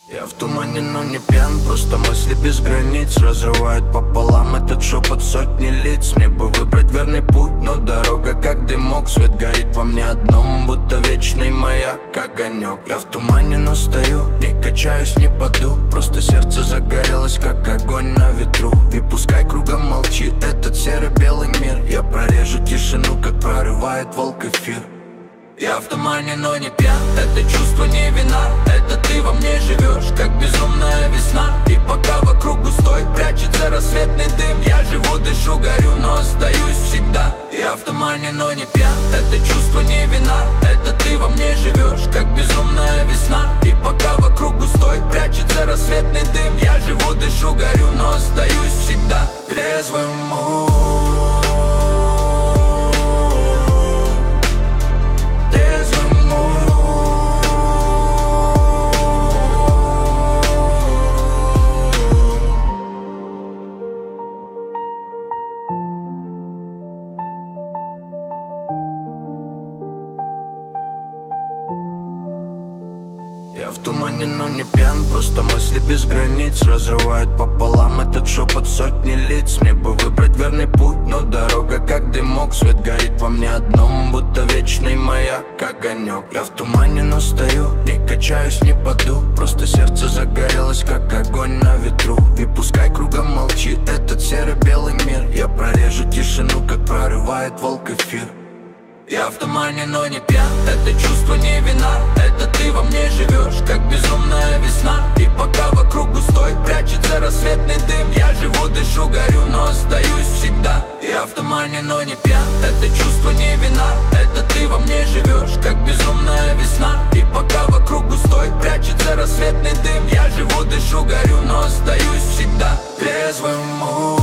Я в тумане, но не пьян, просто мысли без границ разрывают пополам этот шепот сотни лиц. Мне бы выбрать верный путь, но дорога как дымок. Свет горит во мне одном, будто вечный маяк, огонек. Я в тумане, но стою, не качаюсь, не паду. Просто сердце загорелось, как огонь на ветру. И пускай кругом молчит этот серо-белый мир, я прорежу тишину, как прорывает волк эфир. Я в тумане, но не пьян, это чувство не вина. Это ты во мне живешь, как безумная весна. И пока вокруг густой прячется рассветный дым, я живу, дышу, горю, но остаюсь всегда. Я в тумане, но не пьян, это чувство не вина. Это ты во мне живешь, как безумная весна. И пока вокруг густой прячется рассветный дым, я живу, дышу, горю, но остаюсь всегда трезвым. Я в тумане, но не пьян, просто мысли без границ разрывают пополам этот шепот сотни лиц. Мне бы выбрать верный путь, но дорога как дымок. Свет горит во мне одном, будто вечный маяк, огонек. Я в тумане, но стою, не качаюсь, не паду. Просто сердце загорелось, как огонь на ветру. И пускай кругом молчит этот серо-белый мир, я прорежу тишину, как прорывает волк эфир. Я в тумане, но не пьян, это чувство не вина. Это ты во мне живешь, как безумная весна. И пока вокруг густой прячется рассветный дым, я живу, дышу, горю, но остаюсь всегда. Я в тумане, но не пьян, это чувство не вина. Это ты во мне живешь, как безумная весна. И пока вокруг густой прячется рассветный дым, я живу, дышу, горю, но остаюсь всегда трезвым.